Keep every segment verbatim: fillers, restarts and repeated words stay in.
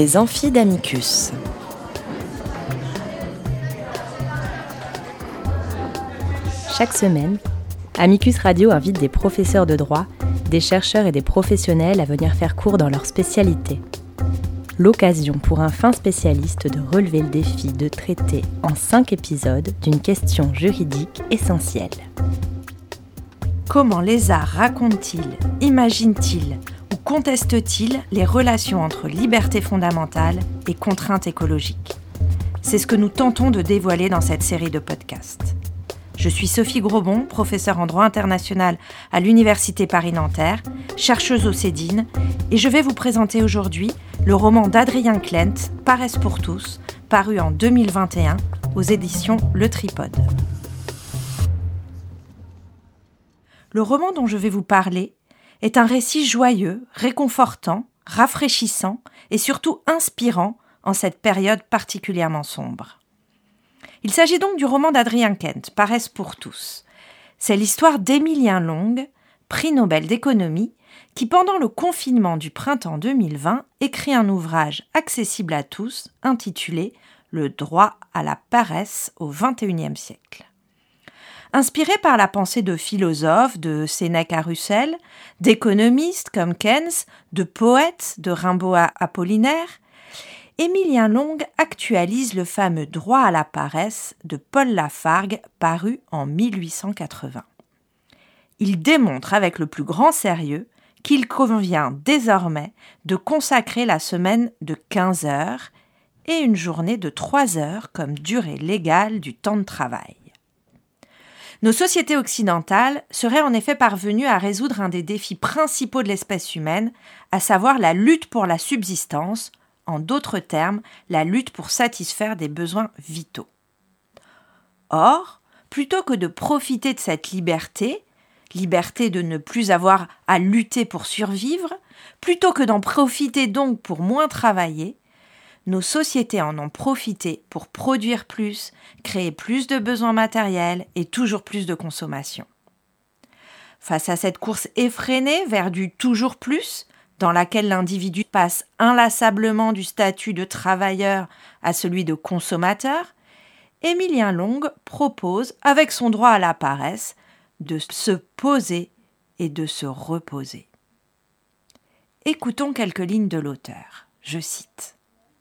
Les amphis d'Amicus. Chaque semaine, Amicus Radio invite des professeurs de droit, des chercheurs et des professionnels à venir faire cours dans leur spécialité. L'occasion pour un fin spécialiste de relever le défi de traiter en cinq épisodes d'une question juridique essentielle. Comment les arts racontent-ils, imaginent-ils ou contestent-ils les relations entre liberté fondamentale et contraintes écologiques ? C'est ce que nous tentons de dévoiler dans cette série de podcasts. Je suis Sophie Grosbon, professeure en droit international à l'Université Paris-Nanterre, chercheuse au Cédine, et je vais vous présenter aujourd'hui le roman d'Adrien Klent, Paresse pour tous, paru en deux mille vingt et un aux éditions Le Tripode. Le roman dont je vais vous parler est un récit joyeux, réconfortant, rafraîchissant et surtout inspirant en cette période particulièrement sombre. Il s'agit donc du roman d'Adrien Klent, Paresse pour tous. C'est l'histoire d'Émilien Long, prix Nobel d'économie, qui pendant le confinement du printemps deux mille vingt écrit un ouvrage accessible à tous intitulé « Le droit à la paresse au vingt et unième siècle ». Inspiré par la pensée de philosophes, de Sénèque à Russell, d'économistes comme Keynes, de poètes, de Rimbaud à Apollinaire, Émilien Long actualise le fameux droit à la paresse de Paul Lafargue, paru en mille huit cent quatre-vingts. Il démontre avec le plus grand sérieux qu'il convient désormais de consacrer la semaine de quinze heures et une journée de trois heures comme durée légale du temps de travail. Nos sociétés occidentales seraient en effet parvenues à résoudre un des défis principaux de l'espèce humaine, à savoir la lutte pour la subsistance, en d'autres termes, la lutte pour satisfaire des besoins vitaux. Or, plutôt que de profiter de cette liberté, liberté de ne plus avoir à lutter pour survivre, plutôt que d'en profiter donc pour moins travailler, nos sociétés en ont profité pour produire plus, créer plus de besoins matériels et toujours plus de consommation. Face à cette course effrénée vers du toujours plus, dans laquelle l'individu passe inlassablement du statut de travailleur à celui de consommateur, Émilien Long propose, avec son droit à la paresse, de se poser et de se reposer. Écoutons quelques lignes de l'auteur. Je cite.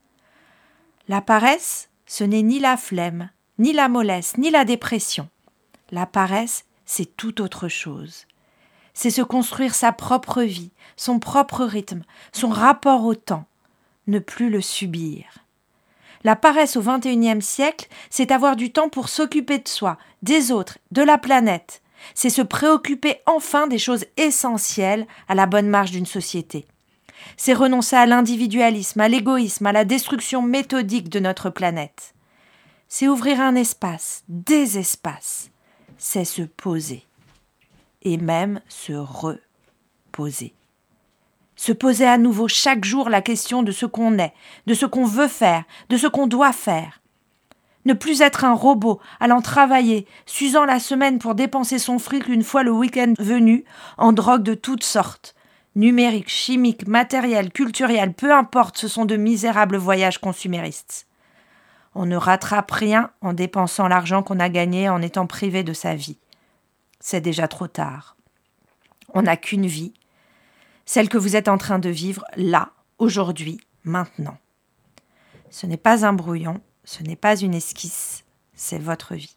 « La paresse, ce n'est ni la flemme, ni la mollesse, ni la dépression. La paresse, c'est tout autre chose. C'est se construire sa propre vie, son propre rythme, son rapport au temps, ne plus le subir. La paresse au vingt et unième siècle, c'est avoir du temps pour s'occuper de soi, des autres, de la planète. C'est se préoccuper enfin des choses essentielles à la bonne marche d'une société. C'est renoncer à l'individualisme, à l'égoïsme, à la destruction méthodique de notre planète. C'est ouvrir un espace, des espaces. C'est se poser. Et même se reposer. Se poser à nouveau chaque jour la question de ce qu'on est, de ce qu'on veut faire, de ce qu'on doit faire. Ne plus être un robot, allant travailler, s'usant la semaine pour dépenser son fric une fois le week-end venu, en drogue de toutes sortes. Numérique, chimique, matériel, culturel, peu importe, ce sont de misérables voyages consuméristes. On ne rattrape rien en dépensant l'argent qu'on a gagné en étant privé de sa vie. C'est déjà trop tard. On n'a qu'une vie, celle que vous êtes en train de vivre là, aujourd'hui, maintenant. Ce n'est pas un brouillon, ce n'est pas une esquisse, c'est votre vie.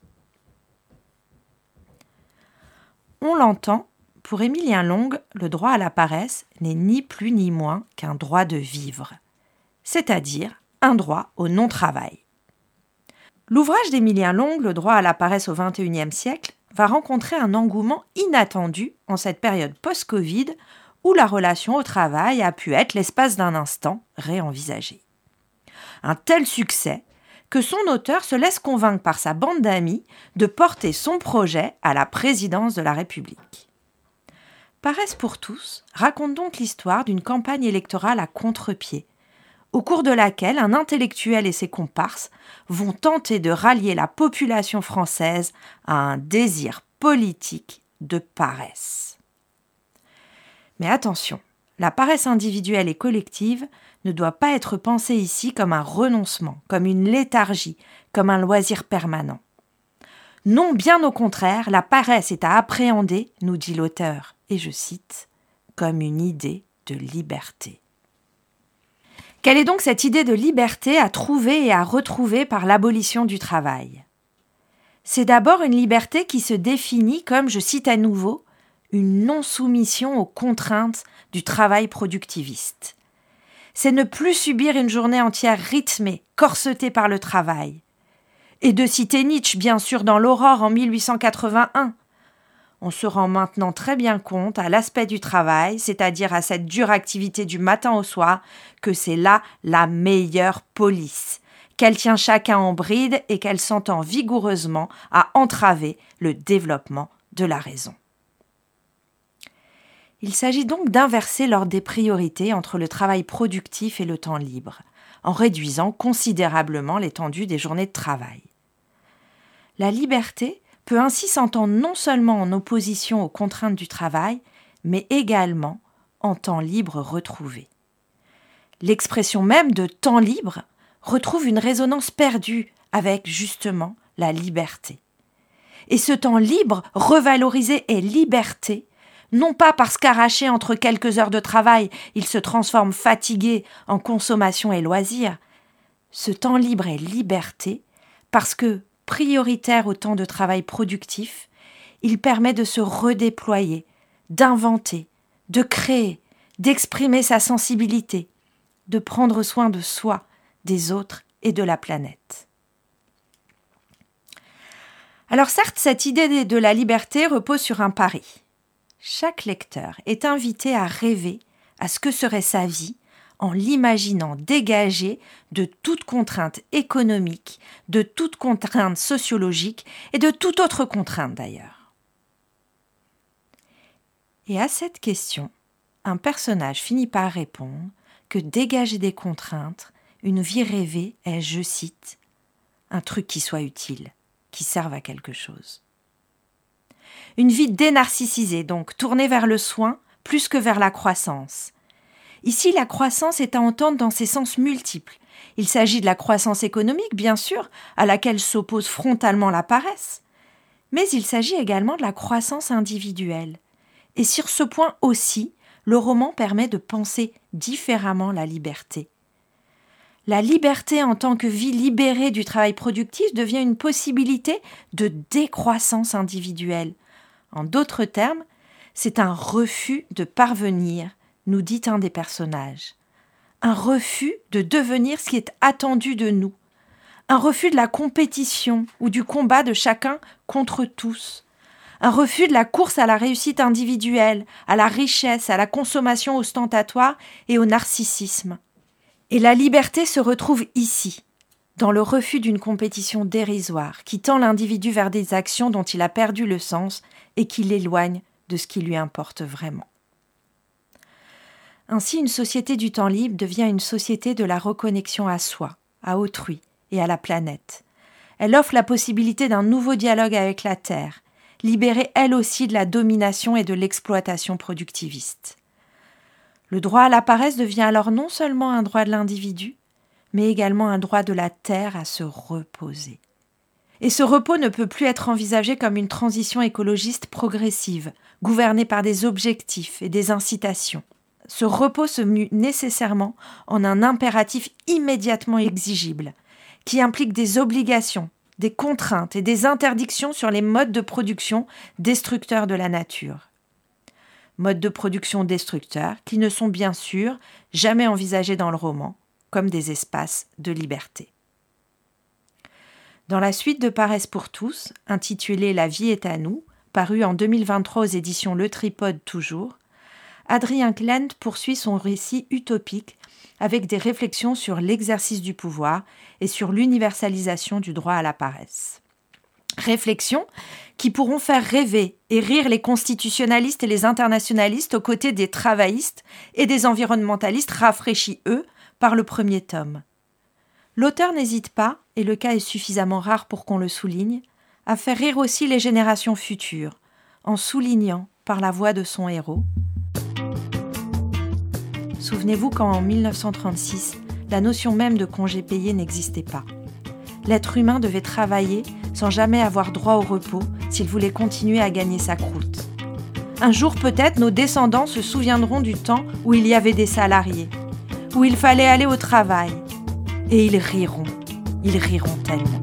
On l'entend, pour Émilien Long, le droit à la paresse n'est ni plus ni moins qu'un droit de vivre, c'est-à-dire un droit au non-travail. L'ouvrage d'Émilien Long, Le droit à la paresse au vingt et unième siècle, va rencontrer un engouement inattendu en cette période post-Covid où la relation au travail a pu être, l'espace d'un instant, réenvisagée. Un tel succès que son auteur se laisse convaincre par sa bande d'amis de porter son projet à la présidence de la République. Paresse pour tous raconte donc l'histoire d'une campagne électorale à contre-pied, au cours de laquelle un intellectuel et ses comparses vont tenter de rallier la population française à un désir politique de paresse. Mais attention, la paresse individuelle et collective ne doit pas être pensée ici comme un renoncement, comme une léthargie, comme un loisir permanent. Non, bien au contraire, la paresse est à appréhender, nous dit l'auteur, et je cite, comme une idée de liberté. Quelle est donc cette idée de liberté à trouver et à retrouver par l'abolition du travail ? C'est d'abord une liberté qui se définit comme, je cite à nouveau, une non-soumission aux contraintes du travail productiviste. C'est ne plus subir une journée entière rythmée, corsetée par le travail. Et de citer Nietzsche, bien sûr, dans l'Aurore en mille huit cent quatre-vingt-un. On se rend maintenant très bien compte à l'aspect du travail, c'est-à-dire à cette dure activité du matin au soir, que c'est là la meilleure police, qu'elle tient chacun en bride et qu'elle s'entend vigoureusement à entraver le développement de la raison. Il s'agit donc d'inverser l'ordre des priorités entre le travail productif et le temps libre, en réduisant considérablement l'étendue des journées de travail. La liberté peut ainsi s'entendre non seulement en opposition aux contraintes du travail, mais également en temps libre retrouvé. L'expression même de temps libre retrouve une résonance perdue avec, justement, la liberté. Et ce temps libre, revalorisé et liberté, non pas parce qu'arraché entre quelques heures de travail, il se transforme fatigué en consommation et loisir. Ce temps libre est liberté parce que, prioritaire au temps de travail productif, il permet de se redéployer, d'inventer, de créer, d'exprimer sa sensibilité, de prendre soin de soi, des autres et de la planète. Alors certes, cette idée de la liberté repose sur un pari. Chaque lecteur est invité à rêver à ce que serait sa vie en l'imaginant dégagée de toute contrainte économique, de toute contrainte sociologique et de toute autre contrainte d'ailleurs. Et à cette question, un personnage finit par répondre que dégager des contraintes, une vie rêvée est, je cite, un truc qui soit utile, qui serve à quelque chose. Une vie dénarcissisée, donc tournée vers le soin plus que vers la croissance. Ici, la croissance est à entendre dans ses sens multiples. Il s'agit de la croissance économique, bien sûr, à laquelle s'oppose frontalement la paresse. Mais il s'agit également de la croissance individuelle. Et sur ce point aussi, le roman permet de penser différemment la liberté. La liberté en tant que vie libérée du travail productif devient une possibilité de décroissance individuelle. En d'autres termes, c'est un refus de parvenir, nous dit un des personnages. Un refus de devenir ce qui est attendu de nous. Un refus de la compétition ou du combat de chacun contre tous. Un refus de la course à la réussite individuelle, à la richesse, à la consommation ostentatoire et au narcissisme. Et la liberté se retrouve ici, dans le refus d'une compétition dérisoire qui tend l'individu vers des actions dont il a perdu le sens et qui l'éloigne de ce qui lui importe vraiment. Ainsi, une société du temps libre devient une société de la reconnexion à soi, à autrui et à la planète. Elle offre la possibilité d'un nouveau dialogue avec la Terre, libérée elle aussi de la domination et de l'exploitation productiviste. Le droit à la paresse devient alors non seulement un droit de l'individu, mais également un droit de la Terre à se reposer. Et ce repos ne peut plus être envisagé comme une transition écologiste progressive, gouvernée par des objectifs et des incitations. Ce repos se mue nécessairement en un impératif immédiatement exigible, qui implique des obligations, des contraintes et des interdictions sur les modes de production destructeurs de la nature. Modes de production destructeurs qui ne sont bien sûr jamais envisagés dans le roman comme des espaces de liberté. Dans la suite de Paresse pour tous, intitulée La vie est à nous, parue en deux mille vingt-trois aux éditions Le Tripode toujours, Adrien Klent poursuit son récit utopique avec des réflexions sur l'exercice du pouvoir et sur l'universalisation du droit à la paresse. Réflexions qui pourront faire rêver et rire les constitutionnalistes et les internationalistes aux côtés des travaillistes et des environnementalistes rafraîchis, eux, par le premier tome. L'auteur n'hésite pas, et le cas est suffisamment rare pour qu'on le souligne, à faire rire aussi les générations futures, en soulignant, par la voix de son héros, Souvenez-vous qu'en mille neuf cent trente-six, la notion même de congé payé n'existait pas. L'être humain devait travailler sans jamais avoir droit au repos s'il voulait continuer à gagner sa croûte. Un jour peut-être, nos descendants se souviendront du temps où il y avait des salariés, où il fallait aller au travail. Et ils riront, ils riront tellement.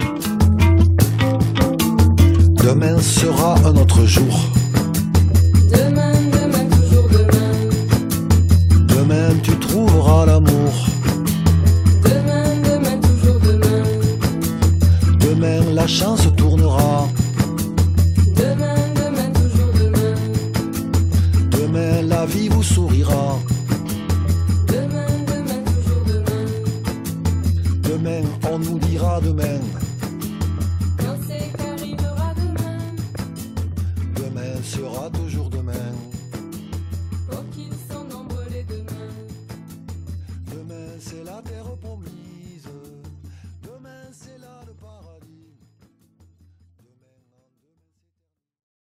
Demain sera un autre jour. Demain, demain, toujours demain. Demain tu trouveras l'amour. Demain, demain, toujours demain. Demain la chance tournera. Demain, demain, toujours demain. Demain la vie vous sourira. Demain, demain, toujours demain. Demain on nous dira demain. Quand c'est qu'arrivera demain, Demain sera toujours demain. pour qu'ils sont nombreux les demain. Demain c'est la terre promise.